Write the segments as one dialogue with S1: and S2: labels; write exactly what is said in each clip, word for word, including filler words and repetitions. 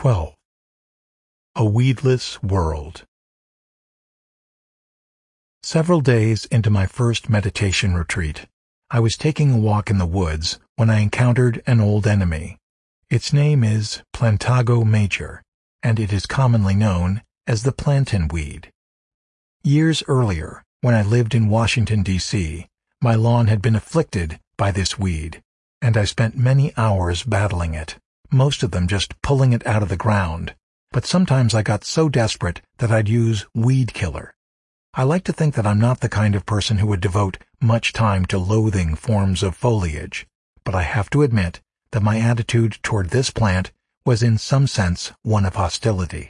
S1: twelve. A Weedless World. Several days into my first meditation retreat, I was taking a walk in the woods when I encountered an old enemy. Its name is Plantago major, and it is commonly known as the plantain weed. Years earlier, when I lived in Washington, D C, my lawn had been afflicted by this weed, and I spent many hours battling it, most of them just pulling it out of the ground, but sometimes I got so desperate that I'd use weed killer. I like to think that I'm not the kind of person who would devote much time to loathing forms of foliage, but I have to admit that my attitude toward this plant was in some sense one of hostility.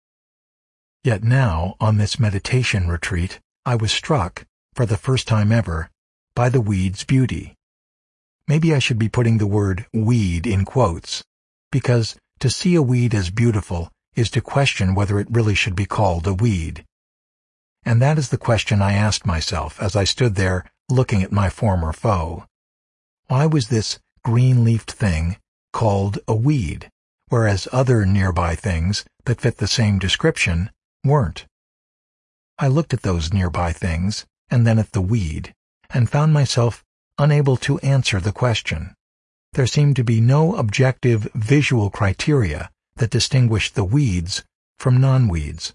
S1: Yet now, on this meditation retreat, I was struck, for the first time ever, by the weed's beauty. Maybe I should be putting the word weed in quotes, because to see a weed as beautiful is to question whether it really should be called a weed. And that is the question I asked myself as I stood there looking at my former foe. Why was this green-leafed thing called a weed, whereas other nearby things that fit the same description weren't? I looked at those nearby things, and then at the weed, and found myself unable to answer the question. There seemed to be no objective visual criteria that distinguished the weeds from non-weeds.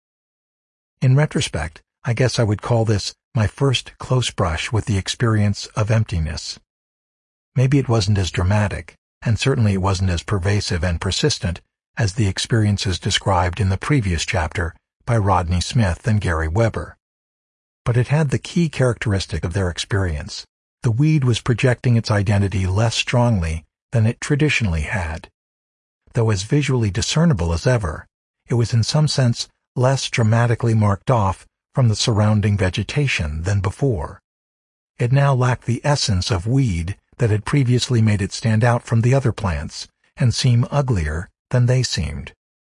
S1: In retrospect, I guess I would call this my first close brush with the experience of emptiness. Maybe it wasn't as dramatic, and certainly it wasn't as pervasive and persistent as the experiences described in the previous chapter by Rodney Smith and Gary Weber. But it had the key characteristic of their experience. The weed was projecting its identity less strongly than it traditionally had. Though as visually discernible as ever, it was in some sense less dramatically marked off from the surrounding vegetation than before. It now lacked the essence of weed that had previously made it stand out from the other plants and seem uglier than they seemed.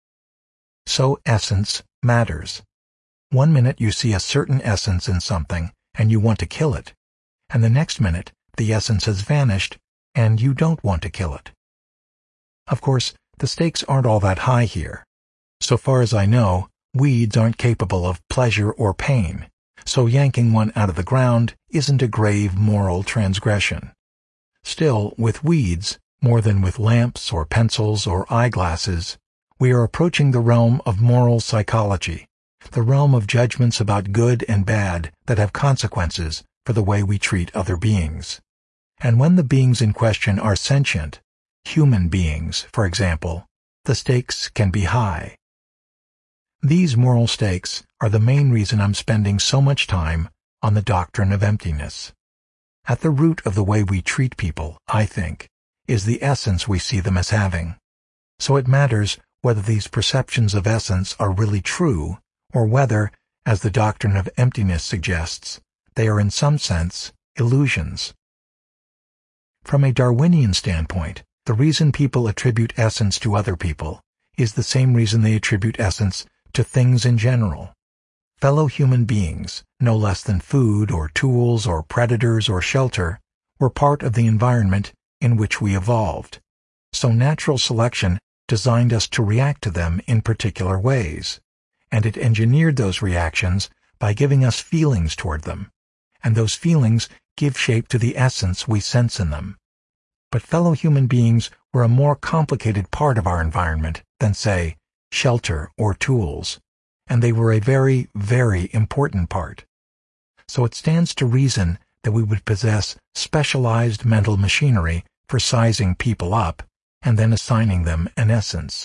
S1: So essence matters. One minute you see a certain essence in something and you want to kill it, and the next minute the essence has vanished and you don't want to kill it. Of course, the stakes aren't all that high here. So far as I know, weeds aren't capable of pleasure or pain, so yanking one out of the ground isn't a grave moral transgression. Still, with weeds, more than with lamps or pencils or eyeglasses, we are approaching the realm of moral psychology, the realm of judgments about good and bad that have consequences for the way we treat other beings. And when the beings in question are sentient, human beings, for example, the stakes can be high. These moral stakes are the main reason I'm spending so much time on the doctrine of emptiness. At the root of the way we treat people, I think, is the essence we see them as having. So it matters whether these perceptions of essence are really true, or whether, as the doctrine of emptiness suggests, they are in some sense illusions. From a Darwinian standpoint, the reason people attribute essence to other people is the same reason they attribute essence to things in general. Fellow human beings, no less than food or tools or predators or shelter, were part of the environment in which we evolved. So natural selection designed us to react to them in particular ways, and it engineered those reactions by giving us feelings toward them, and those feelings give shape to the essence we sense in them. But fellow human beings were a more complicated part of our environment than, say, shelter or tools, and they were a very, very important part. So it stands to reason that we would possess specialized mental machinery for sizing people up and then assigning them an essence.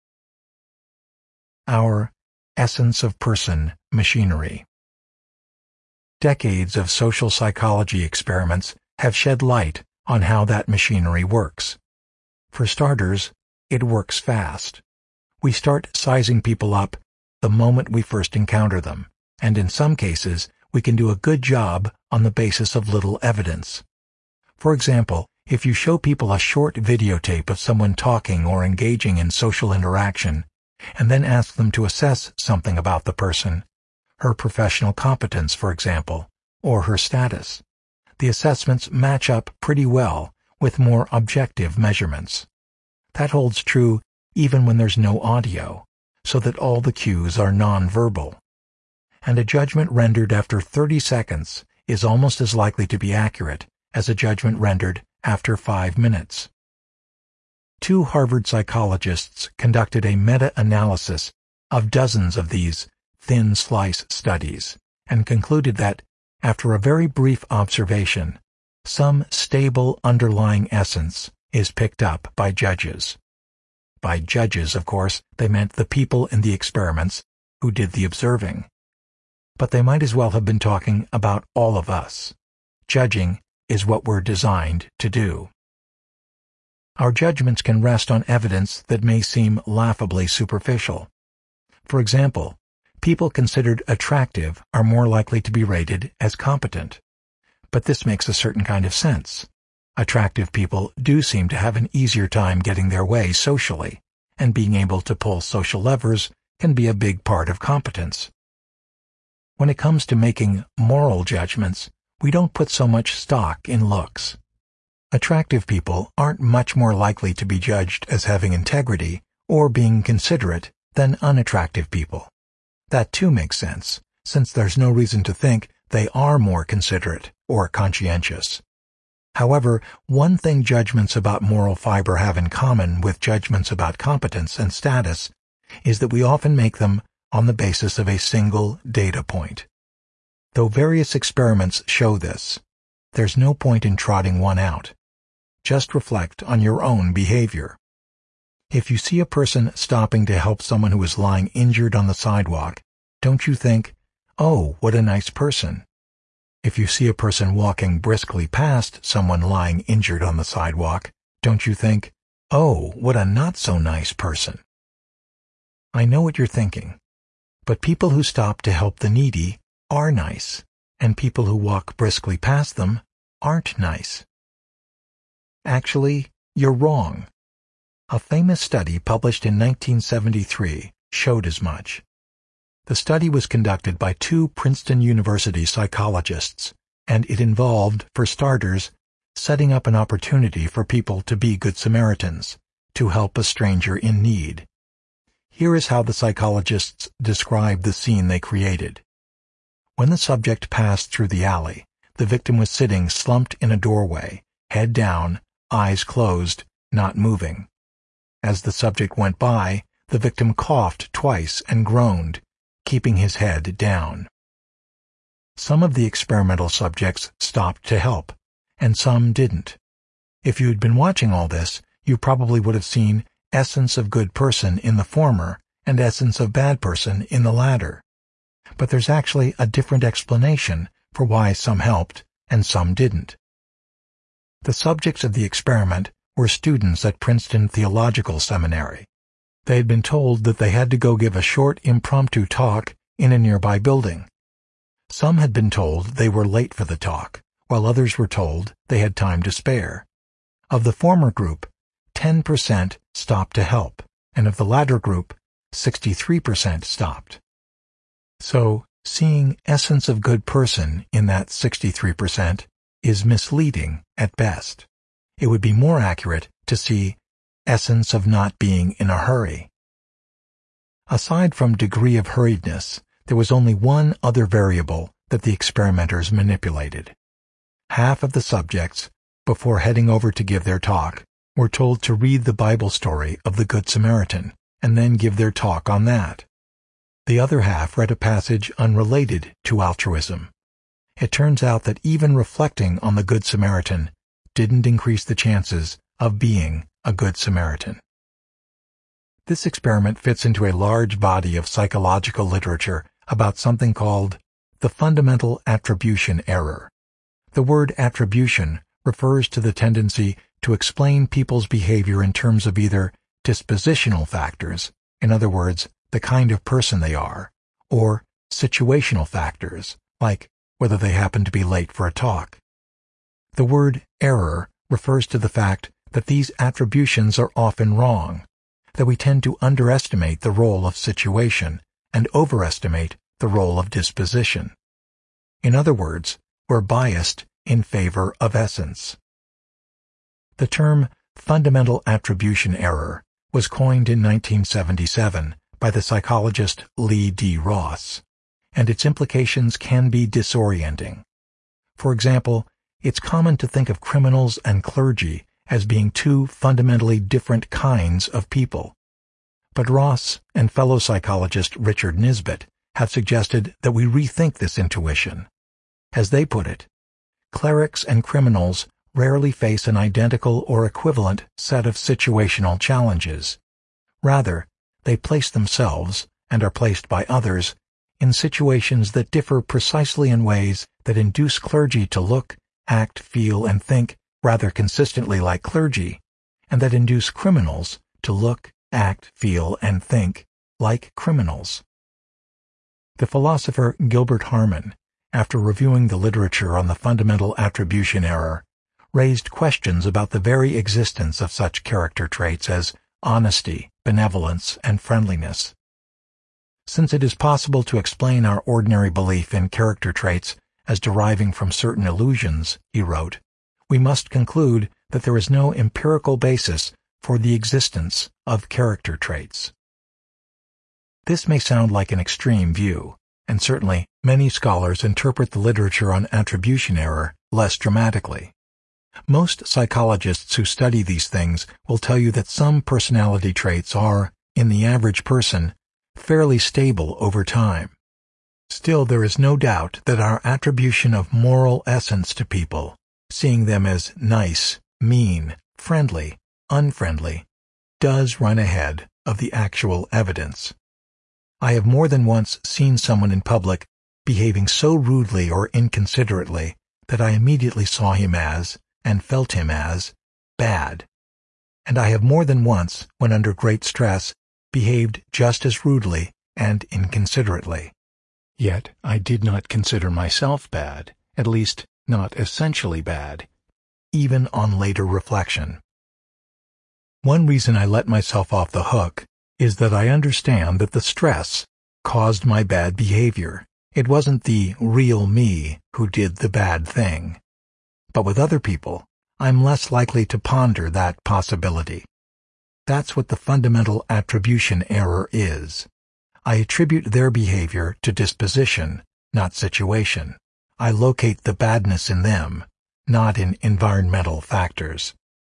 S1: Our essence of person machinery. Decades of social psychology experiments have shed light on how that machinery works. For starters, it works fast. We start sizing people up the moment we first encounter them, and in some cases, we can do a good job on the basis of little evidence. For example, if you show people a short videotape of someone talking or engaging in social interaction, and then ask them to assess something about the person, her professional competence, for example, or her status, the assessments match up pretty well with more objective measurements. That holds true even when there's no audio, so that all the cues are non-verbal. And a judgment rendered after thirty seconds is almost as likely to be accurate as a judgment rendered after five minutes. Two Harvard psychologists conducted a meta-analysis of dozens of these thin slice studies and concluded that, after a very brief observation, some stable underlying essence is picked up by judges. By judges, of course, they meant the people in the experiments who did the observing. But they might as well have been talking about all of us. Judging is what we're designed to do. Our judgments can rest on evidence that may seem laughably superficial. For example, people considered attractive are more likely to be rated as competent. But this makes a certain kind of sense. Attractive people do seem to have an easier time getting their way socially, and being able to pull social levers can be a big part of competence. When it comes to making moral judgments, we don't put so much stock in looks. Attractive people aren't much more likely to be judged as having integrity or being considerate than unattractive people. That too makes sense, since there's no reason to think they are more considerate or conscientious. However, one thing judgments about moral fiber have in common with judgments about competence and status is that we often make them on the basis of a single data point. Though various experiments show this, there's no point in trotting one out. Just reflect on your own behavior. If you see a person stopping to help someone who is lying injured on the sidewalk, don't you think, "Oh, what a nice person"? If you see a person walking briskly past someone lying injured on the sidewalk, don't you think, "Oh, what a not-so-nice person"? I know what you're thinking, but people who stop to help the needy are nice, and people who walk briskly past them aren't nice. Actually, you're wrong. A famous study published in nineteen seventy-three showed as much. The study was conducted by two Princeton University psychologists, and it involved, for starters, setting up an opportunity for people to be Good Samaritans, to help a stranger in need. Here is how the psychologists described the scene they created. When the subject passed through the alley, the victim was sitting slumped in a doorway, head down, eyes closed, not moving. As the subject went by, the victim coughed twice and groaned, keeping his head down. Some of the experimental subjects stopped to help, and some didn't. If you had been watching all this, you probably would have seen essence of good person in the former and essence of bad person in the latter. But there's actually a different explanation for why some helped and some didn't. The subjects of the experiment were students at Princeton Theological Seminary. They had been told that they had to go give a short impromptu talk in a nearby building. Some had been told they were late for the talk, while others were told they had time to spare. Of the former group, ten percent stopped to help, and of the latter group, sixty-three percent stopped. So, seeing essence of good person in that sixty-three percent is misleading at best. It would be more accurate to see essence of not being in a hurry. Aside from degree of hurriedness, there was only one other variable that the experimenters manipulated. Half of the subjects, before heading over to give their talk, were told to read the Bible story of the Good Samaritan and then give their talk on that. The other half read a passage unrelated to altruism. It turns out that even reflecting on the Good Samaritan didn't increase the chances of being a Good Samaritan. This experiment fits into a large body of psychological literature about something called the fundamental attribution error. The word attribution refers to the tendency to explain people's behavior in terms of either dispositional factors, in other words, the kind of person they are, or situational factors, like whether they happen to be late for a talk. The word error refers to the fact that these attributions are often wrong, that we tend to underestimate the role of situation and overestimate the role of disposition. In other words, we're biased in favor of essence. The term fundamental attribution error was coined in nineteen seventy-seven by the psychologist Lee D. Ross, and its implications can be disorienting. For example, it's common to think of criminals and clergy as being two fundamentally different kinds of people. But Ross and fellow psychologist Richard Nisbett have suggested that we rethink this intuition. As they put it, clerics and criminals rarely face an identical or equivalent set of situational challenges. Rather, they place themselves, and are placed by others, in situations that differ precisely in ways that induce clergy to look, act, feel, and think rather consistently like clergy, and that induce criminals to look, act, feel, and think like criminals. The philosopher Gilbert Harman, after reviewing the literature on the fundamental attribution error, raised questions about the very existence of such character traits as honesty, benevolence, and friendliness. Since it is possible to explain our ordinary belief in character traits as deriving from certain illusions, he wrote, we must conclude that there is no empirical basis for the existence of character traits. This may sound like an extreme view, and certainly many scholars interpret the literature on attribution error less dramatically. Most psychologists who study these things will tell you that some personality traits are, in the average person, fairly stable over time. Still, there is no doubt that our attribution of moral essence to people, seeing them as nice, mean, friendly, unfriendly, does run ahead of the actual evidence. I have more than once seen someone in public behaving so rudely or inconsiderately that I immediately saw him as, and felt him as, bad. And I have more than once, when under great stress, behaved just as rudely and inconsiderately. Yet I did not consider myself bad, at least not essentially bad, even on later reflection. One reason I let myself off the hook is that I understand that the stress caused my bad behavior. It wasn't the real me who did the bad thing. But with other people, I'm less likely to ponder that possibility. That's what the fundamental attribution error is. I attribute their behavior to disposition, not situation. I locate the badness in them, not in environmental factors.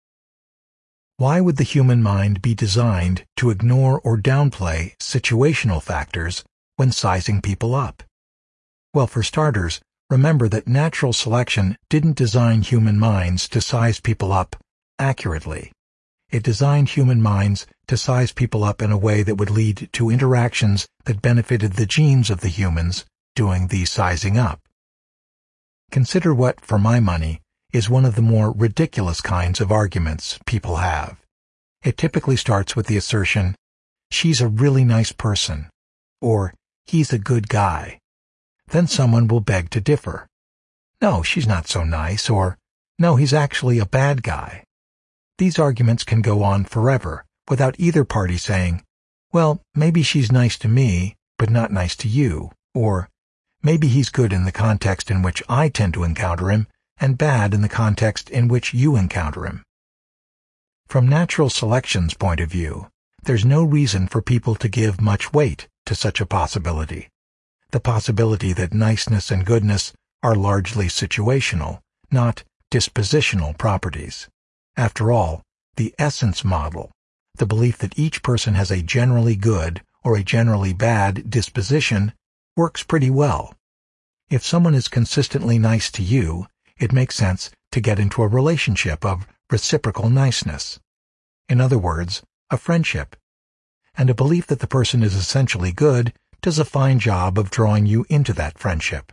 S1: Why would the human mind be designed to ignore or downplay situational factors when sizing people up? Well, for starters, remember that natural selection didn't design human minds to size people up accurately. It designed human minds to size people up in a way that would lead to interactions that benefited the genes of the humans doing the sizing up. Consider what, for my money, is one of the more ridiculous kinds of arguments people have. It typically starts with the assertion, "She's a really nice person," or "He's a good guy." Then someone will beg to differ. "No, she's not so nice," or "No, he's actually a bad guy." These arguments can go on forever without either party saying, "Well, maybe she's nice to me, but not nice to you," or "Maybe he's good in the context in which I tend to encounter him, and bad in the context in which you encounter him." From natural selection's point of view, there's no reason for people to give much weight to such a possibility. The possibility that niceness and goodness are largely situational, not dispositional properties. After all, the essence model, the belief that each person has a generally good or a generally bad disposition, works pretty well. If someone is consistently nice to you, it makes sense to get into a relationship of reciprocal niceness. In other words, a friendship. And a belief that the person is essentially good does a fine job of drawing you into that friendship.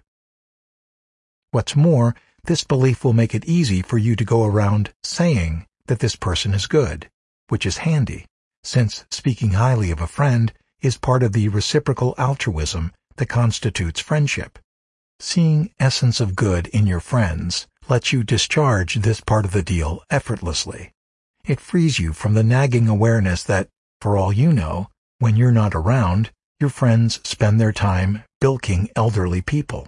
S1: What's more, this belief will make it easy for you to go around saying that this person is good, which is handy, since speaking highly of a friend is part of the reciprocal altruism that constitutes friendship. Seeing essence of good in your friends lets you discharge this part of the deal effortlessly. It frees you from the nagging awareness that, for all you know, when you're not around, your friends spend their time bilking elderly people.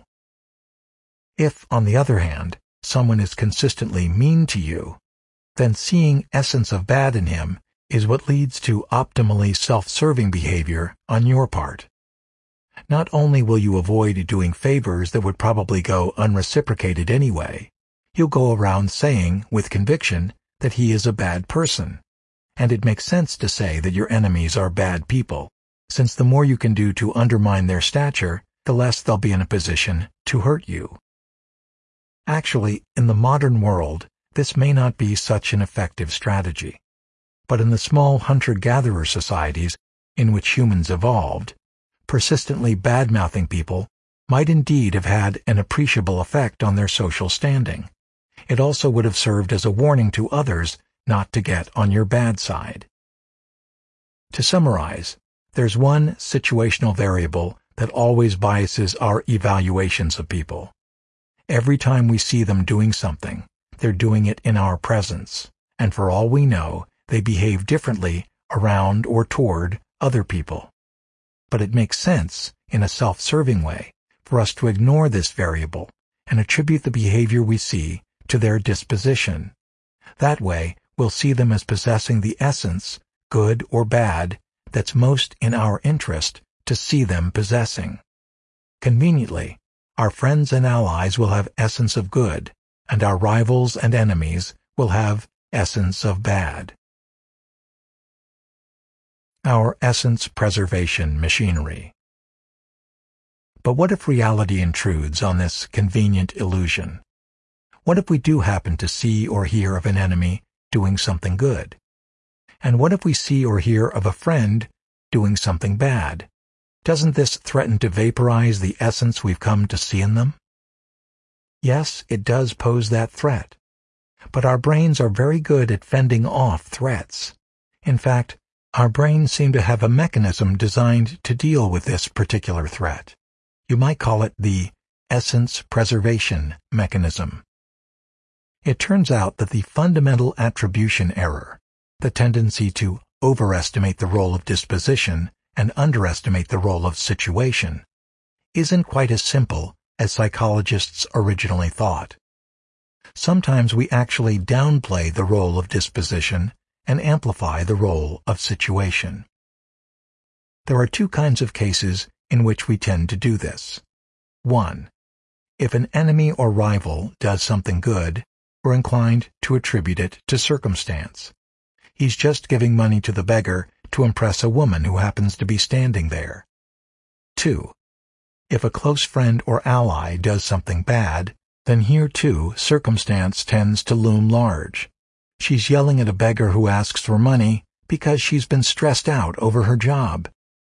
S1: If, on the other hand, someone is consistently mean to you, then seeing essence of bad in him is what leads to optimally self-serving behavior on your part. Not only will you avoid doing favors that would probably go unreciprocated anyway, you'll go around saying, with conviction, that he is a bad person. And it makes sense to say that your enemies are bad people, since the more you can do to undermine their stature, the less they'll be in a position to hurt you. Actually, in the modern world, this may not be such an effective strategy. But in the small hunter-gatherer societies in which humans evolved, persistently bad-mouthing people might indeed have had an appreciable effect on their social standing. It also would have served as a warning to others not to get on your bad side. To summarize, there's one situational variable that always biases our evaluations of people. Every time we see them doing something, they're doing it in our presence, and for all we know, they behave differently around or toward other people. But it makes sense, in a self-serving way, for us to ignore this variable and attribute the behavior we see to their disposition. That way, we'll see them as possessing the essence, good or bad, that's most in our interest to see them possessing. Conveniently, our friends and allies will have essence of good, and our rivals and enemies will have essence of bad. Our essence preservation machinery. But what if reality intrudes on this convenient illusion? What if we do happen to see or hear of an enemy doing something good? And what if we see or hear of a friend doing something bad? Doesn't this threaten to vaporize the essence we've come to see in them? Yes, it does pose that threat. But our brains are very good at fending off threats. In fact, our brains seem to have a mechanism designed to deal with this particular threat. You might call it the essence preservation mechanism. It turns out that the fundamental attribution error, the tendency to overestimate the role of disposition and underestimate the role of situation, isn't quite as simple as psychologists originally thought. Sometimes we actually downplay the role of disposition and amplify the role of situation. There are two kinds of cases in which we tend to do this. One, if an enemy or rival does something good, we're inclined to attribute it to circumstance. He's just giving money to the beggar to impress a woman who happens to be standing there. Two, if a close friend or ally does something bad, then here too circumstance tends to loom large. She's yelling at a beggar who asks for money because she's been stressed out over her job.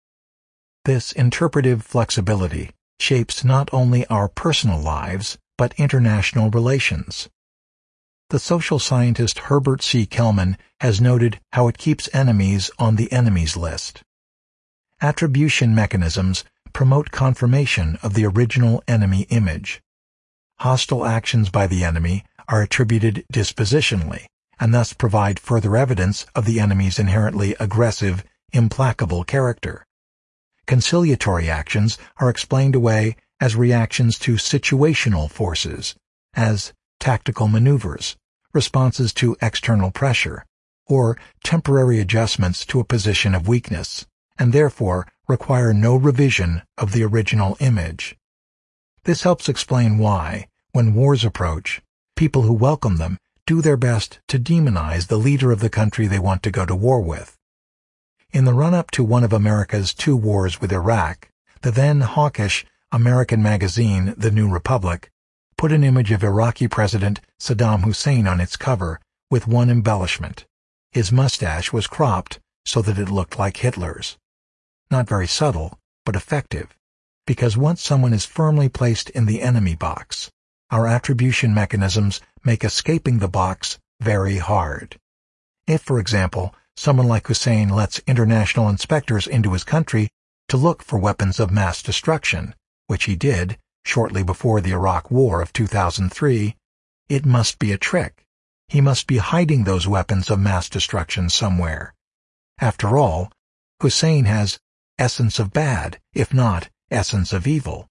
S1: This interpretive flexibility shapes not only our personal lives, but international relations. The social scientist Herbert C. Kellman has noted how it keeps enemies on the enemies list. Attribution mechanisms promote confirmation of the original enemy image. Hostile actions by the enemy are attributed dispositionally, and thus provide further evidence of the enemy's inherently aggressive, implacable character. Conciliatory actions are explained away as reactions to situational forces, as tactical maneuvers, responses to external pressure, or temporary adjustments to a position of weakness, and therefore require no revision of the original image. This helps explain why, when wars approach, people who welcome them do their best to demonize the leader of the country they want to go to war with. In the run-up to one of America's two wars with Iraq, the then hawkish American magazine The New Republic put an image of Iraqi President Saddam Hussein on its cover with one embellishment. His mustache was cropped so that it looked like Hitler's. Not very subtle, but effective, because once someone is firmly placed in the enemy box, our attribution mechanisms make escaping the box very hard. If, for example, someone like Hussein lets international inspectors into his country to look for weapons of mass destruction, which he did shortly before the Iraq War of two thousand three, it must be a trick. He must be hiding those weapons of mass destruction somewhere. After all, Hussein has essence of bad, if not essence of evil.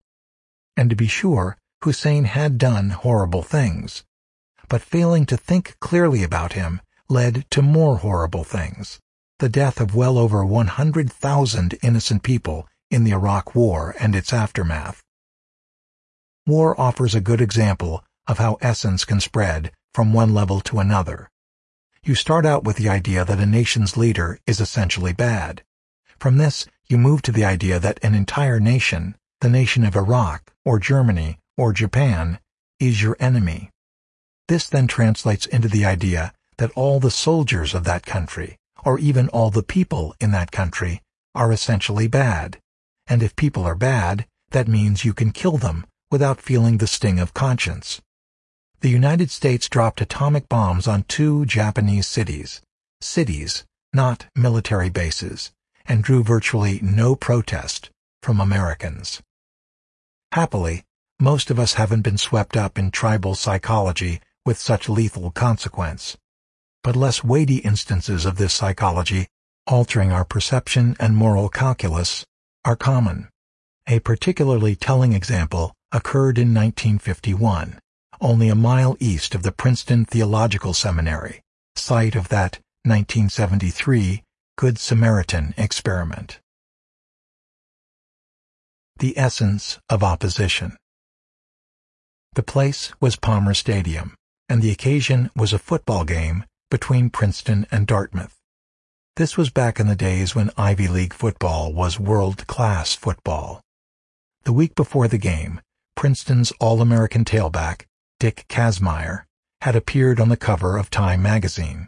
S1: And to be sure, Hussein had done horrible things, but failing to think clearly about him led to more horrible things, the death of well over one hundred thousand innocent people in the Iraq War and its aftermath. War offers a good example of how essence can spread from one level to another. You start out with the idea that a nation's leader is essentially bad. From this, you move to the idea that an entire nation, the nation of Iraq, or Germany, or Japan, is your enemy. This then translates into the idea that all the soldiers of that country, or even all the people in that country, are essentially bad. And if people are bad, that means you can kill them without feeling the sting of conscience. The United States dropped atomic bombs on two Japanese cities, cities, not military bases, and drew virtually no protest from Americans. Happily, most of us haven't been swept up in tribal psychology with such lethal consequence, but less weighty instances of this psychology, altering our perception and moral calculus, are common. A particularly telling example occurred in nineteen fifty-one, only a mile east of the Princeton Theological Seminary, site of that nineteen seventy-three Good Samaritan experiment. The essence of opposition. The place was Palmer Stadium, and the occasion was a football game between Princeton and Dartmouth. This was back in the days when Ivy League football was world-class football. The week before the game, Princeton's All-American tailback, Dick Kazmaier, had appeared on the cover of Time magazine.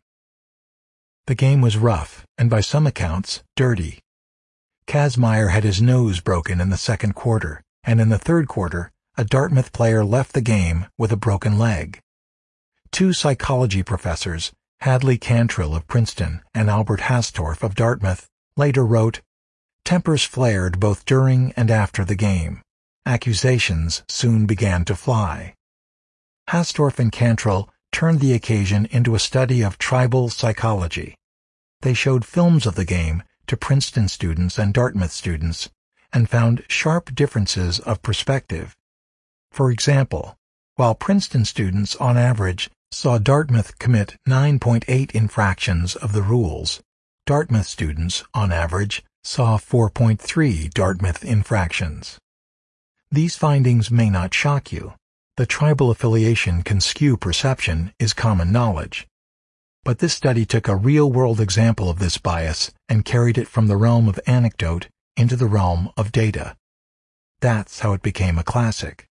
S1: The game was rough, and by some accounts, dirty. Kazmaier had his nose broken in the second quarter, and in the third quarter, a Dartmouth player left the game with a broken leg. Two psychology professors, Hadley Cantrill of Princeton and Albert Hastorf of Dartmouth, later wrote, "Tempers flared both during and after the game. Accusations soon began to fly." Hastorf and Cantrill turned the occasion into a study of tribal psychology. They showed films of the game to Princeton students and Dartmouth students and found sharp differences of perspective. For example, while Princeton students on average saw Dartmouth commit nine point eight infractions of the rules, Dartmouth students, on average, saw four point three Dartmouth infractions. These findings may not shock you. The tribal affiliation can skew perception is common knowledge. But this study took a real-world example of this bias and carried it from the realm of anecdote into the realm of data. That's how it became a classic.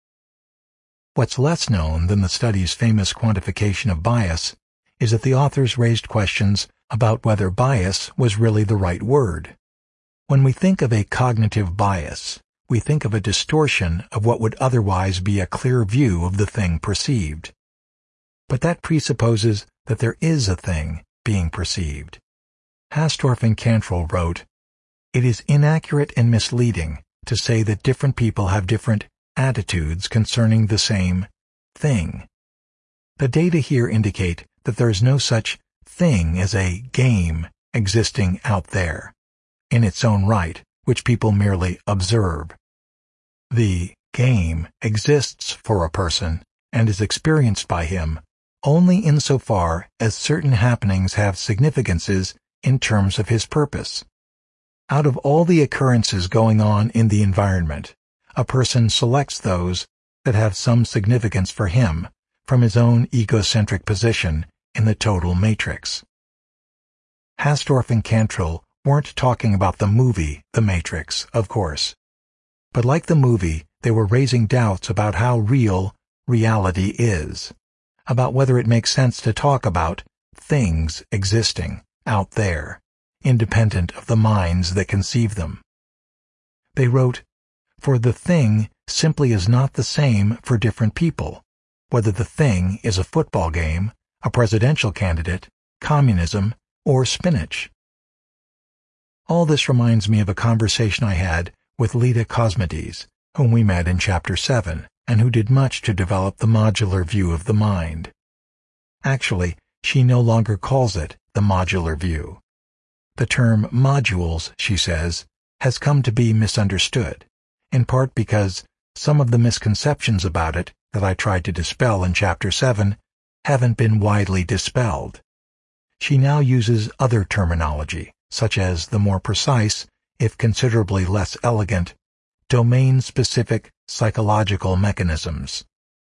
S1: What's less known than the study's famous quantification of bias is that the authors raised questions about whether bias was really the right word. When we think of a cognitive bias, we think of a distortion of what would otherwise be a clear view of the thing perceived. But that presupposes that there is a thing being perceived. Hastorf and Cantrill wrote, "It is inaccurate and misleading to say that different people have different attitudes concerning the same thing. The data here indicate that there is no such thing as a game existing out there, in its own right, which people merely observe. The game exists for a person and is experienced by him only insofar as certain happenings have significances in terms of his purpose. Out of all the occurrences going on in the environment, a person selects those that have some significance for him from his own egocentric position in the total matrix." Hastorf and Cantrill weren't talking about the movie The Matrix, of course. But like the movie, they were raising doubts about how real reality is, about whether it makes sense to talk about things existing out there, independent of the minds that conceive them. They wrote, "For the thing simply is not the same for different people, whether the thing is a football game, a presidential candidate, communism, or spinach." All this reminds me of a conversation I had with Leda Cosmides, whom we met in Chapter seven, and who did much to develop the modular view of the mind. Actually, she no longer calls it the modular view. The term modules, she says, has come to be misunderstood, in part because some of the misconceptions about it that I tried to dispel in Chapter seven haven't been widely dispelled. She now uses other terminology, such as the more precise, if considerably less elegant, domain-specific psychological mechanisms.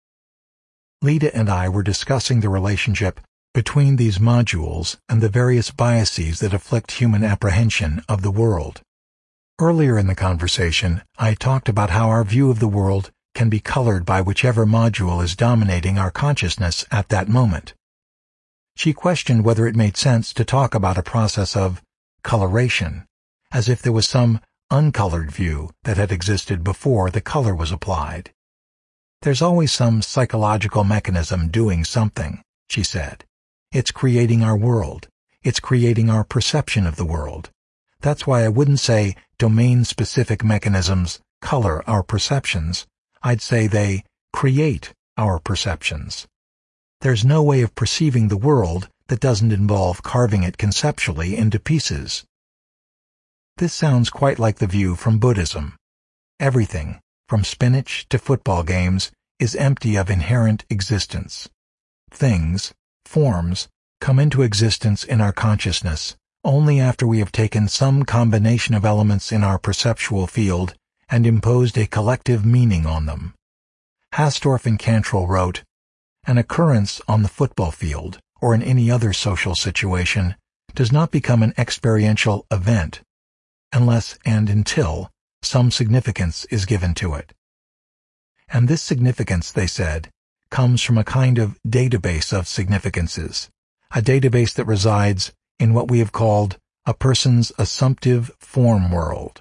S1: Lida and I were discussing the relationship between these modules and the various biases that afflict human apprehension of the world. Earlier in the conversation, I talked about how our view of the world can be colored by whichever module is dominating our consciousness at that moment. She questioned whether it made sense to talk about a process of coloration, as if there was some uncolored view that had existed before the color was applied. There's always some psychological mechanism doing something, she said. It's creating our world. It's creating our perception of the world. That's why I wouldn't say domain-specific mechanisms color our perceptions. I'd say they create our perceptions. There's no way of perceiving the world that doesn't involve carving it conceptually into pieces. This sounds quite like the view from Buddhism. Everything, from spinach to football games, is empty of inherent existence. Things, forms, come into existence in our consciousness only after we have taken some combination of elements in our perceptual field and imposed a collective meaning on them. Hastorf and Cantrell wrote, "An occurrence on the football field, or in any other social situation, does not become an experiential event, unless and until some significance is given to it. And this significance, they said, comes from a kind of database of significances, a database that resides in what we have called a person's assumptive form world.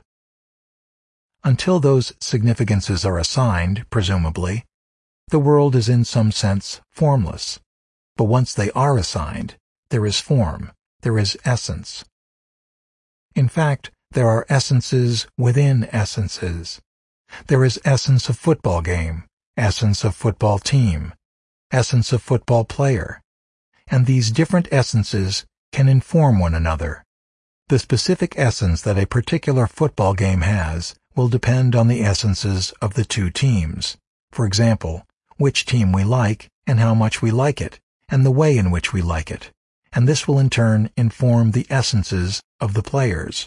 S1: Until those significances are assigned, presumably, the world is in some sense formless. But once they are assigned, there is form, there is essence. In fact, there are essences within essences. There is essence of football game, essence of football team, essence of football player, and these different essences can inform one another. The specific essence that a particular football game has will depend on the essences of the two teams. For example, which team we like and how much we like it, and the way in which we like it, and this will in turn inform the essences of the players.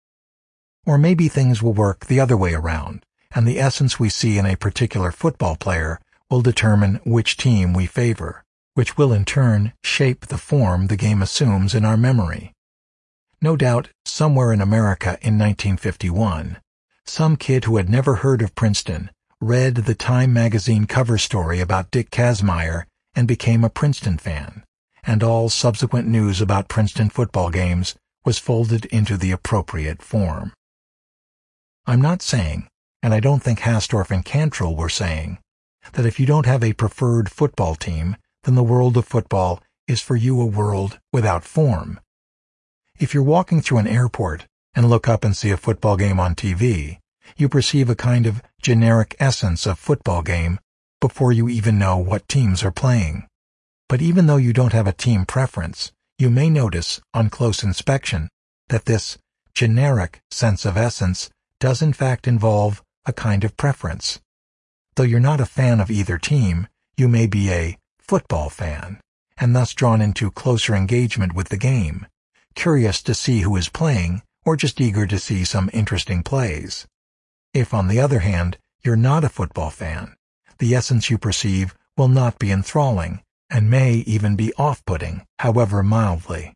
S1: Or maybe things will work the other way around, and the essence we see in a particular football player will determine which team we favor, which will in turn shape the form the game assumes in our memory. No doubt, somewhere in America in nineteen fifty-one, some kid who had never heard of Princeton read the Time magazine cover story about Dick Kazmaier and became a Princeton fan, and all subsequent news about Princeton football games was folded into the appropriate form. I'm not saying, and I don't think Hastorf and Cantrell were saying, that if you don't have a preferred football team, then the world of football is for you a world without form. If you're walking through an airport and look up and see a football game on T V, you perceive a kind of generic essence of football game before you even know what teams are playing. But even though you don't have a team preference, you may notice, on close inspection, that this generic sense of essence does in fact involve a kind of preference. Though you're not a fan of either team, you may be a football fan, and thus drawn into closer engagement with the game, curious to see who is playing, or just eager to see some interesting plays. If, on the other hand, you're not a football fan, the essence you perceive will not be enthralling, and may even be off-putting, however mildly.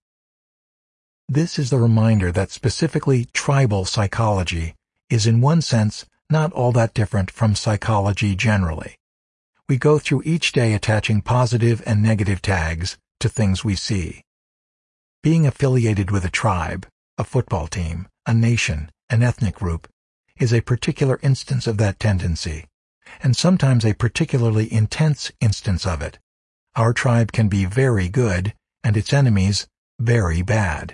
S1: This is the reminder that specifically tribal psychology is in one sense not all that different from psychology generally. We go through each day attaching positive and negative tags to things we see. Being affiliated with a tribe, a football team, a nation, an ethnic group, is a particular instance of that tendency, and sometimes a particularly intense instance of it. Our tribe can be very good, and its enemies very bad.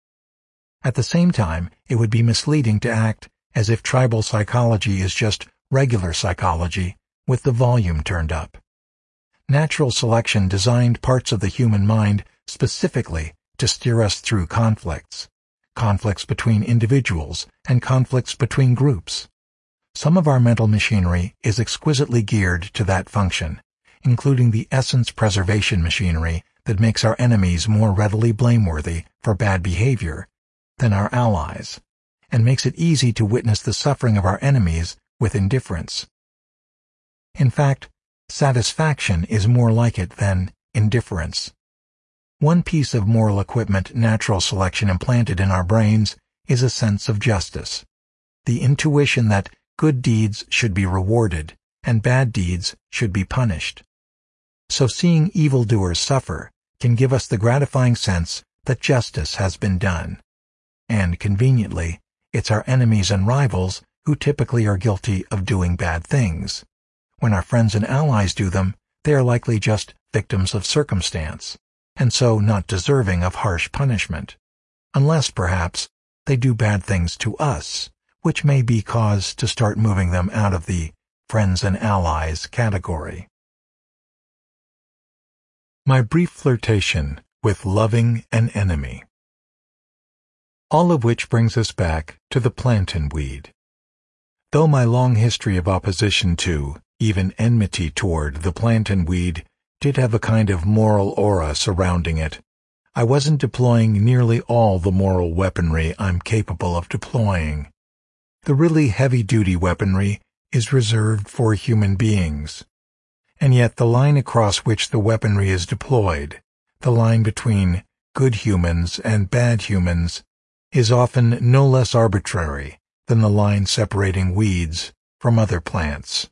S1: At the same time, it would be misleading to act as if tribal psychology is just regular psychology with the volume turned up. Natural selection designed parts of the human mind specifically to steer us through conflicts, conflicts between individuals and conflicts between groups. Some of our mental machinery is exquisitely geared to that function, including the essence preservation machinery that makes our enemies more readily blameworthy for bad behavior than our allies, and makes it easy to witness the suffering of our enemies with indifference. In fact, satisfaction is more like it than indifference. One piece of moral equipment natural selection implanted in our brains is a sense of justice, the intuition that good deeds should be rewarded and bad deeds should be punished. So seeing evildoers suffer can give us the gratifying sense that justice has been done. And conveniently, it's our enemies and rivals who typically are guilty of doing bad things. When our friends and allies do them, they are likely just victims of circumstance, and so not deserving of harsh punishment, unless, perhaps, they do bad things to us, which may be cause to start moving them out of the friends and allies category. My brief flirtation with loving an enemy. All of which brings us back to the plantain weed. Though my long history of opposition to, even enmity toward, the plantain weed did have a kind of moral aura surrounding it, I wasn't deploying nearly all the moral weaponry I'm capable of deploying. The really heavy-duty weaponry is reserved for human beings. And yet the line across which the weaponry is deployed, the line between good humans and bad humans, is often no less arbitrary than the line separating weeds from other plants.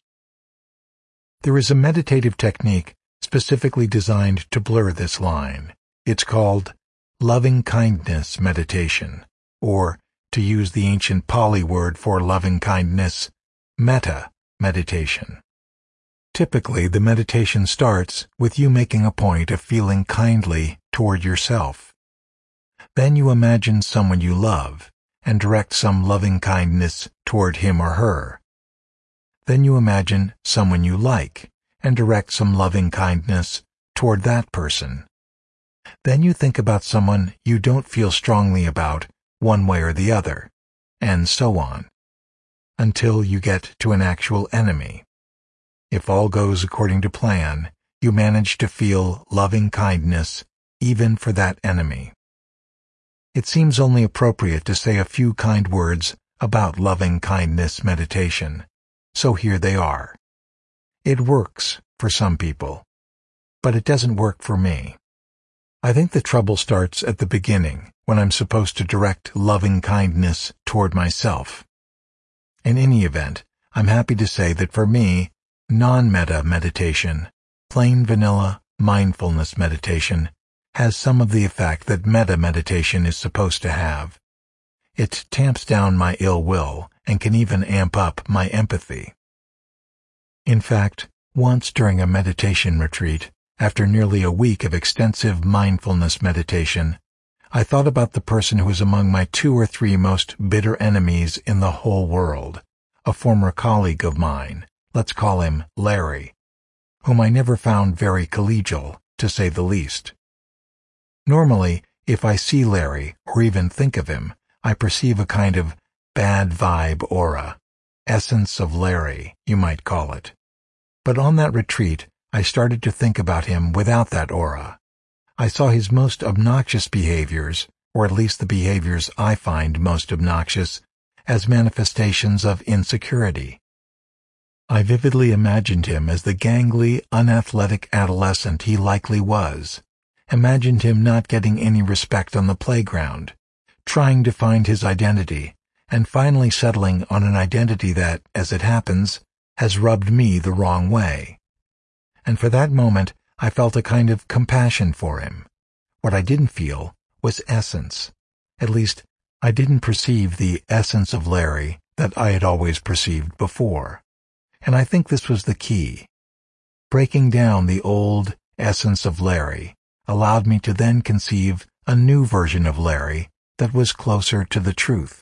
S1: There is a meditative technique specifically designed to blur this line. It's called loving-kindness meditation, or, to use the ancient Pali word for loving-kindness, metta meditation. Typically, the meditation starts with you making a point of feeling kindly toward yourself. Then you imagine someone you love and direct some loving kindness toward him or her. Then you imagine someone you like and direct some loving kindness toward that person. Then you think about someone you don't feel strongly about one way or the other, and so on, until you get to an actual enemy. If all goes according to plan, you manage to feel loving kindness even for that enemy. It seems only appropriate to say a few kind words about loving kindness meditation, so here they are. It works for some people, but it doesn't work for me. I think the trouble starts at the beginning, when I'm supposed to direct loving kindness toward myself. In any event, I'm happy to say that for me, non-metta meditation, plain vanilla mindfulness meditation, has some of the effect that metta meditation is supposed to have. It tamps down my ill will and can even amp up my empathy. In fact, once during a meditation retreat, after nearly a week of extensive mindfulness meditation, I thought about the person who was among my two or three most bitter enemies in the whole world, a former colleague of mine, let's call him Larry, whom I never found very collegial, to say the least. Normally, if I see Larry, or even think of him, I perceive a kind of bad vibe aura, essence of Larry, you might call it. But on that retreat, I started to think about him without that aura. I saw his most obnoxious behaviors, or at least the behaviors I find most obnoxious, as manifestations of insecurity. I vividly imagined him as the gangly, unathletic adolescent he likely was, imagined him not getting any respect on the playground, trying to find his identity, and finally settling on an identity that, as it happens, has rubbed me the wrong way. And for that moment, I felt a kind of compassion for him. What I didn't feel was essence. At least, I didn't perceive the essence of Larry that I had always perceived before. And I think this was the key. Breaking down the old essence of Larry allowed me to then conceive a new version of Larry that was closer to the truth.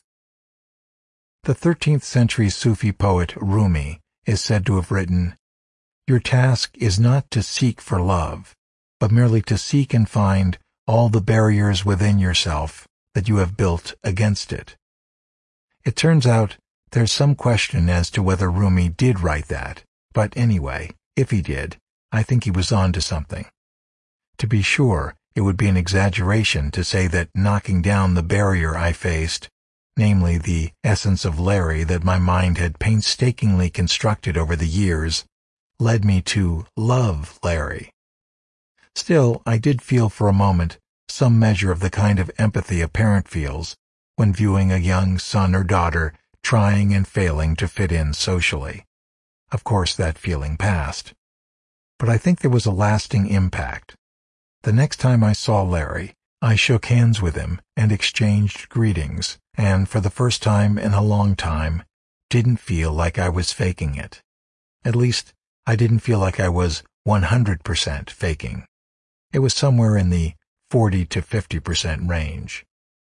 S1: The thirteenth century Sufi poet Rumi is said to have written, "Your task is not to seek for love, but merely to seek and find all the barriers within yourself that you have built against it." It turns out there's some question as to whether Rumi did write that, but anyway, if he did, I think he was on to something. To be sure, it would be an exaggeration to say that knocking down the barrier I faced, namely the essence of Larry that my mind had painstakingly constructed over the years, led me to love Larry. Still, I did feel for a moment some measure of the kind of empathy a parent feels when viewing a young son or daughter trying and failing to fit in socially. Of course, that feeling passed. But I think there was a lasting impact. The next time I saw Larry, I shook hands with him and exchanged greetings, and for the first time in a long time, didn't feel like I was faking it. At least, I didn't feel like I was one hundred percent faking. It was somewhere in the forty to fifty percent range.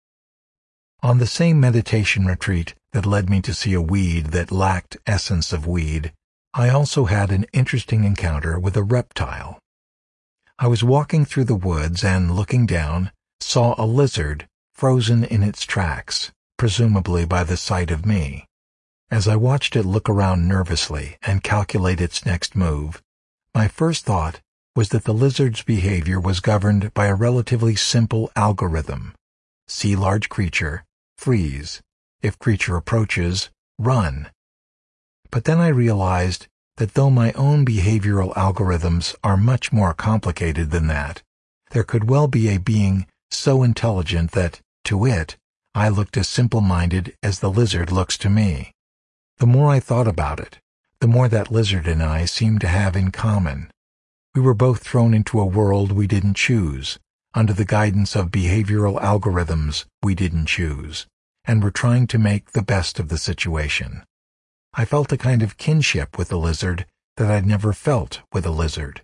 S1: On the same meditation retreat that led me to see a weed that lacked essence of weed, I also had an interesting encounter with a reptile. I was walking through the woods and, looking down, saw a lizard frozen in its tracks, presumably by the sight of me. As I watched it look around nervously and calculate its next move, my first thought was that the lizard's behavior was governed by a relatively simple algorithm. See large creature, freeze. If creature approaches, run. But then I realized that though my own behavioral algorithms are much more complicated than that, there could well be a being so intelligent that, to it, I looked as simple-minded as the lizard looks to me. The more I thought about it, the more that lizard and I seemed to have in common. We were both thrown into a world we didn't choose, under the guidance of behavioral algorithms we didn't choose, and were trying to make the best of the situation. I felt a kind of kinship with the lizard that I'd never felt with a lizard.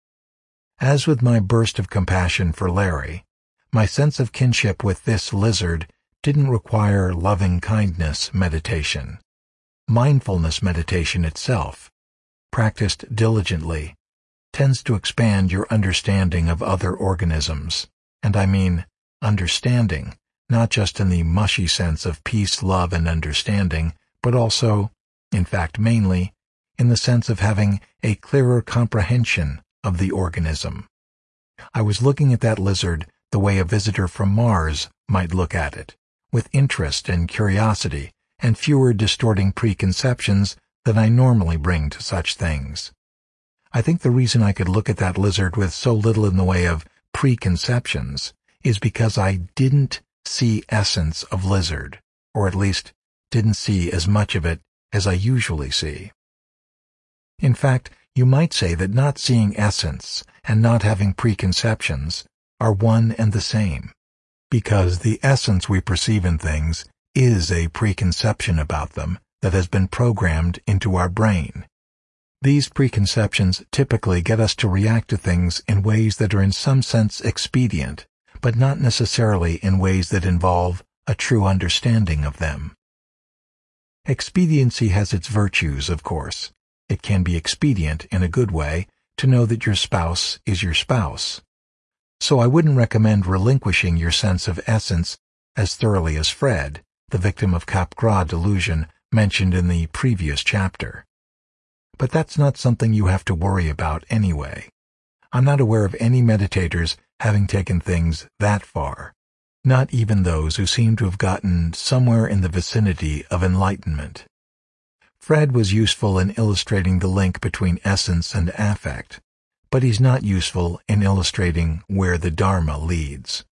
S1: As with my burst of compassion for Larry, my sense of kinship with this lizard didn't require loving-kindness meditation. Mindfulness meditation itself, practiced diligently, tends to expand your understanding of other organisms, and I mean understanding, not just in the mushy sense of peace, love, and understanding, but also, in fact mainly, in the sense of having a clearer comprehension of the organism. I was looking at that lizard the way a visitor from Mars might look at it, with interest and curiosity, and fewer distorting preconceptions than I normally bring to such things. I think the reason I could look at that lizard with so little in the way of preconceptions is because I didn't see essence of lizard, or at least didn't see as much of it as I usually see. In fact, you might say that not seeing essence and not having preconceptions are one and the same, because the essence we perceive in things is a preconception about them that has been programmed into our brain. These preconceptions typically get us to react to things in ways that are in some sense expedient, but not necessarily in ways that involve a true understanding of them. Expediency has its virtues, of course. It can be expedient, in a good way, to know that your spouse is your spouse. So I wouldn't recommend relinquishing your sense of essence as thoroughly as Fred, the victim of Capgras delusion mentioned in the previous chapter. But that's not something you have to worry about anyway. I'm not aware of any meditators having taken things that far, not even those who seem to have gotten somewhere in the vicinity of enlightenment. Fred was useful in illustrating the link between essence and affect, but he's not useful in illustrating where the Dharma leads.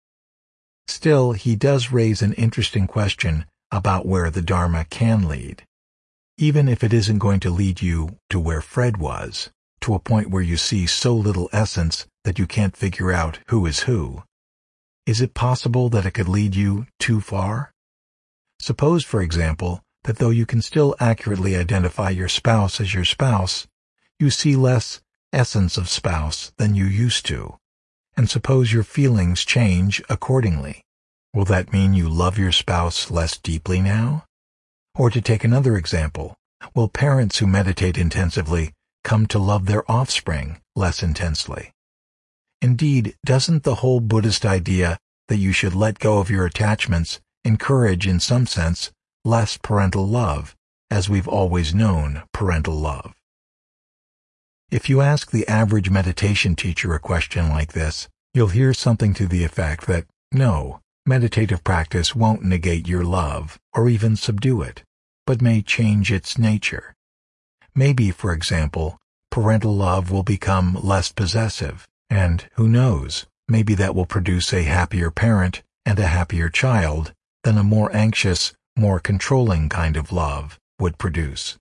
S1: Still, he does raise an interesting question about where the Dharma can lead, even if it isn't going to lead you to where Fred was, to a point where you see so little essence that you can't figure out who is who. Is it possible that it could lead you too far? Suppose, for example, that though you can still accurately identify your spouse as your spouse, you see less essence of spouse than you used to, and suppose your feelings change accordingly. Will that mean you love your spouse less deeply now? Or to take another example, will parents who meditate intensively come to love their offspring less intensely? Indeed, doesn't the whole Buddhist idea that you should let go of your attachments encourage, in some sense, less parental love, as we've always known parental love? If you ask the average meditation teacher a question like this, you'll hear something to the effect that, no, meditative practice won't negate your love or even subdue it, but may change its nature. Maybe, for example, parental love will become less possessive, and who knows, maybe that will produce a happier parent and a happier child than a more anxious, more controlling kind of love would produce.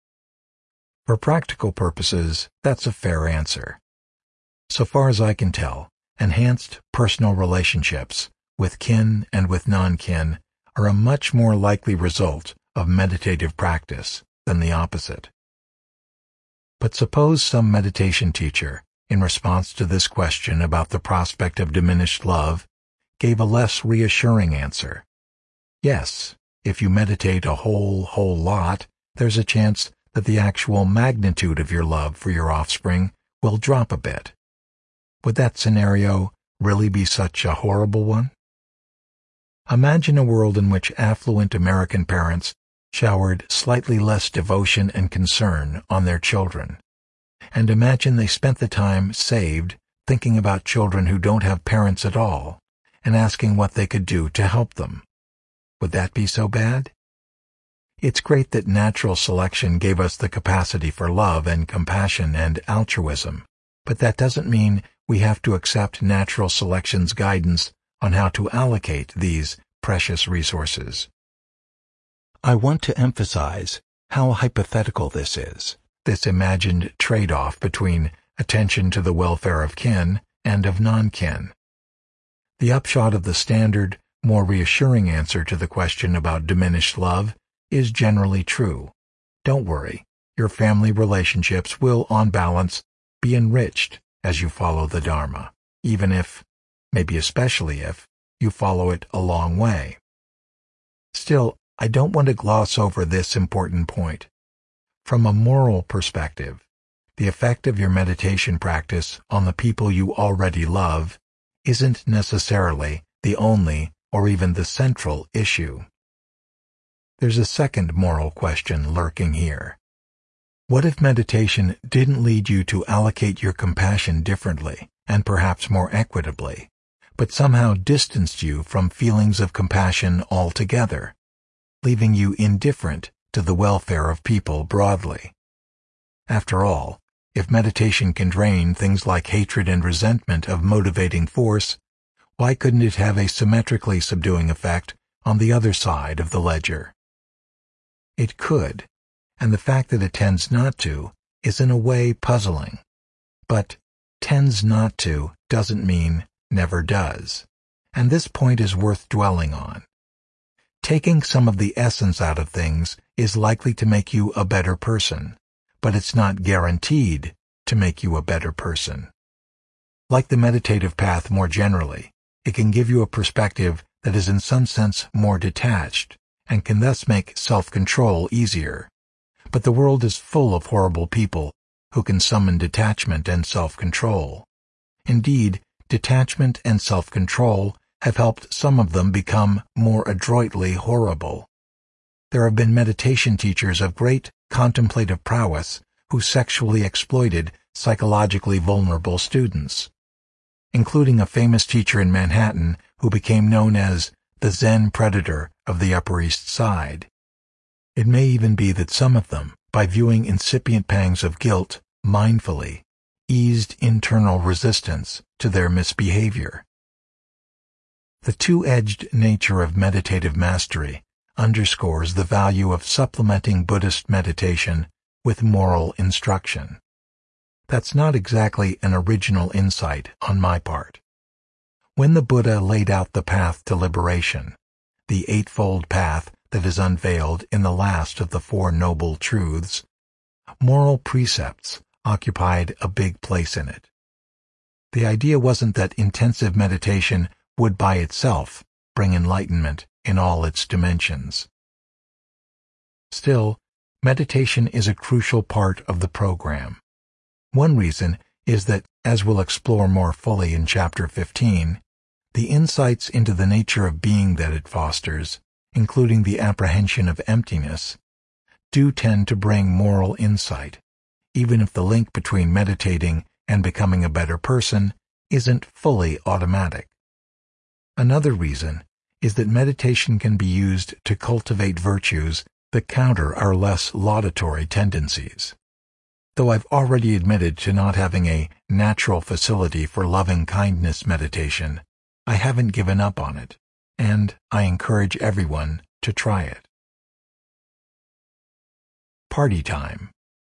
S1: For practical purposes, that's a fair answer. So far as I can tell, enhanced personal relationships with kin and with non-kin are a much more likely result of meditative practice than the opposite. But suppose some meditation teacher, in response to this question about the prospect of diminished love, gave a less reassuring answer. Yes, if you meditate a whole, whole lot, there's a chance that the actual magnitude of your love for your offspring will drop a bit. Would that scenario really be such a horrible one? Imagine a world in which affluent American parents showered slightly less devotion and concern on their children. And imagine they spent the time saved thinking about children who don't have parents at all and asking what they could do to help them. Would that be so bad? It's great that natural selection gave us the capacity for love and compassion and altruism, but that doesn't mean we have to accept natural selection's guidance on how to allocate these precious resources. I want to emphasize how hypothetical this is, this imagined trade-off between attention to the welfare of kin and of non-kin. The upshot of the standard, more reassuring answer to the question about diminished love is generally true. Don't worry, your family relationships will, on balance, be enriched as you follow the Dharma, even if, maybe especially if, you follow it a long way. Still, I don't want to gloss over this important point. From a moral perspective, the effect of your meditation practice on the people you already love isn't necessarily the only or even the central issue. There's a second moral question lurking here. What if meditation didn't lead you to allocate your compassion differently and perhaps more equitably, but somehow distanced you from feelings of compassion altogether, leaving you indifferent to the welfare of people broadly? After all, if meditation can drain things like hatred and resentment of motivating force, why couldn't it have a symmetrically subduing effect on the other side of the ledger? It could, and the fact that it tends not to is in a way puzzling. But tends not to doesn't mean never does, and this point is worth dwelling on. Taking some of the essence out of things is likely to make you a better person, but it's not guaranteed to make you a better person. Like the meditative path more generally, it can give you a perspective that is in some sense more detached, and can thus make self-control easier. But the world is full of horrible people who can summon detachment and self-control. Indeed, detachment and self-control have helped some of them become more adroitly horrible. There have been meditation teachers of great contemplative prowess who sexually exploited psychologically vulnerable students, including a famous teacher in Manhattan who became known as the Zen predator of the Upper East Side. It may even be that some of them, by viewing incipient pangs of guilt mindfully, eased internal resistance to their misbehavior. The two-edged nature of meditative mastery underscores the value of supplementing Buddhist meditation with moral instruction. That's not exactly an original insight on my part. When the Buddha laid out the path to liberation, the Eightfold Path that is unveiled in the last of the Four Noble Truths, moral precepts occupied a big place in it. The idea wasn't that intensive meditation would by itself bring enlightenment in all its dimensions. Still, meditation is a crucial part of the program. One reason is that, as we'll explore more fully in Chapter fifteen, the insights into the nature of being that it fosters, including the apprehension of emptiness, do tend to bring moral insight, even if the link between meditating and becoming a better person isn't fully automatic. Another reason is that meditation can be used to cultivate virtues that counter our less laudatory tendencies. Though I've already admitted to not having a natural facility for loving-kindness meditation, I haven't given up on it, and I encourage everyone to try it. Party time.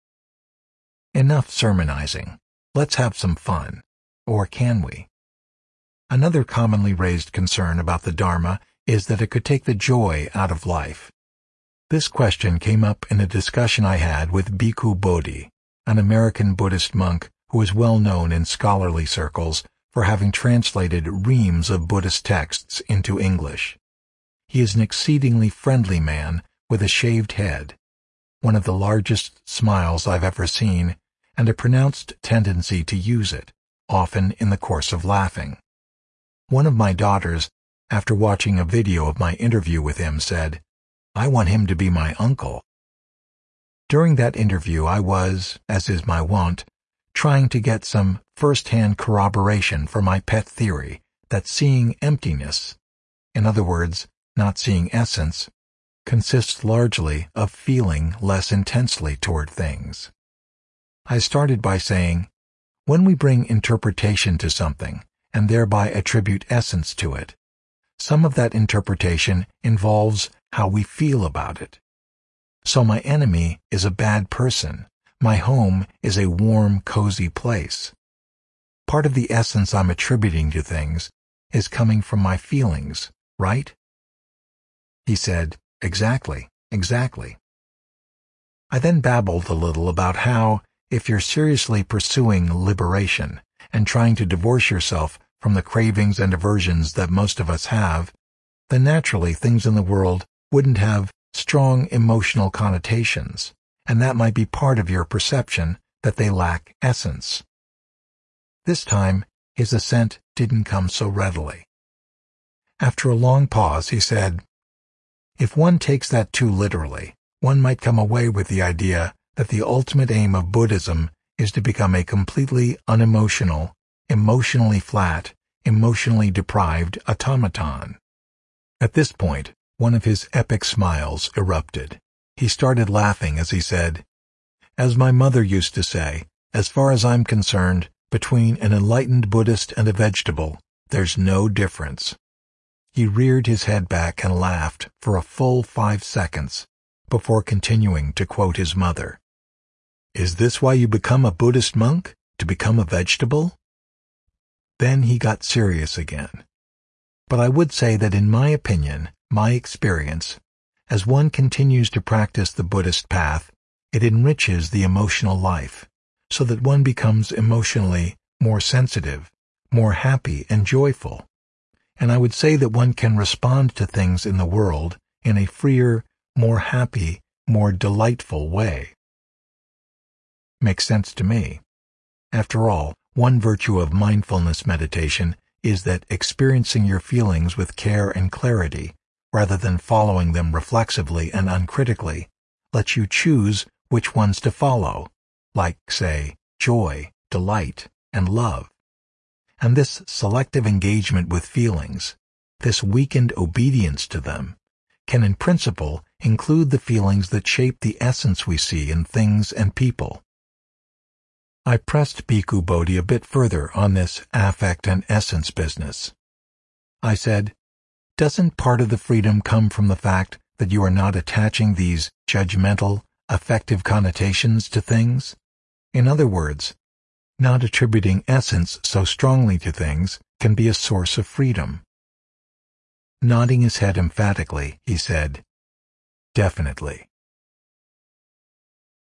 S1: Enough sermonizing. Let's have some fun. Or can we? Another commonly raised concern about the Dharma is that it could take the joy out of life. This question came up in a discussion I had with Bhikkhu Bodhi, an American Buddhist monk who is well known in scholarly circles for having translated reams of Buddhist texts into English. He is an exceedingly friendly man with a shaved head, one of the largest smiles I've ever seen, and a pronounced tendency to use it, often in the course of laughing. One of my daughters, after watching a video of my interview with him, said, "I want him to be my uncle." During that interview I was, as is my wont, trying to get some first-hand corroboration for my pet theory that seeing emptiness, in other words, not seeing essence, consists largely of feeling less intensely toward things. I started by saying, when we bring interpretation to something, and thereby attribute essence to it, some of that interpretation involves how we feel about it. So my enemy is a bad person. My home is a warm, cozy place. Part of the essence I'm attributing to things is coming from my feelings, right? He said, exactly, exactly. I then babbled a little about how, if you're seriously pursuing liberation and trying to divorce yourself from the cravings and aversions that most of us have, then naturally things in the world wouldn't have strong emotional connotations, and that might be part of your perception that they lack essence. This time, his assent didn't come so readily. After a long pause, he said, "If one takes that too literally, one might come away with the idea that the ultimate aim of Buddhism is to become a completely unemotional, emotionally flat, emotionally deprived automaton." At this point, one of his epic smiles erupted. He started laughing as he said, "As my mother used to say, as far as I'm concerned, between an enlightened Buddhist and a vegetable, there's no difference." He reared his head back and laughed for a full five seconds before continuing to quote his mother. "Is this why you become a Buddhist monk? To become a vegetable?" Then he got serious again. But I would say that in my opinion, my experience, as one continues to practice the Buddhist path, it enriches the emotional life, so that one becomes emotionally more sensitive, more happy and joyful. And I would say that one can respond to things in the world in a freer, more happy, more delightful way. Makes sense to me. After all, one virtue of mindfulness meditation is that experiencing your feelings with care and clarity, rather than following them reflexively and uncritically, lets you choose which ones to follow, like, say, joy, delight, and love. And this selective engagement with feelings, this weakened obedience to them, can in principle include the feelings that shape the essence we see in things and people. I pressed Bhikkhu Bodhi a bit further on this affect and essence business. I said, doesn't part of the freedom come from the fact that you are not attaching these judgmental, affective connotations to things? In other words, not attributing essence so strongly to things can be a source of freedom. Nodding his head emphatically, he said, "Definitely."